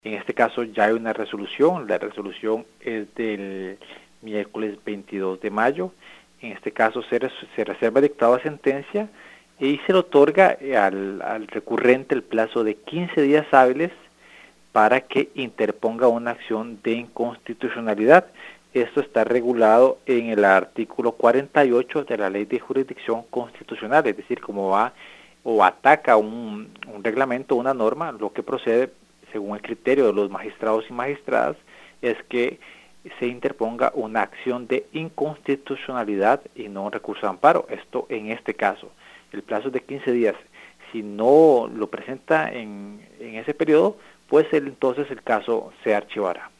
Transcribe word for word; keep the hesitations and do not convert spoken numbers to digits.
En este caso ya hay una resolución, la resolución es del miércoles veintidós de mayo. En este caso se, res, se reserva dictado a sentencia y se le otorga al, al recurrente el plazo de quince días hábiles para que interponga una acción de inconstitucionalidad. Esto está regulado en el artículo cuarenta y ocho de la Ley de Jurisdicción Constitucional, es decir, como va o ataca un, un reglamento, una norma, lo que procede, según el criterio de los magistrados y magistradas, es que se interponga una acción de inconstitucionalidad y no un recurso de amparo. Esto en este caso, el plazo es de quince días. Si no lo presenta en, en ese periodo, pues el, entonces el caso se archivará.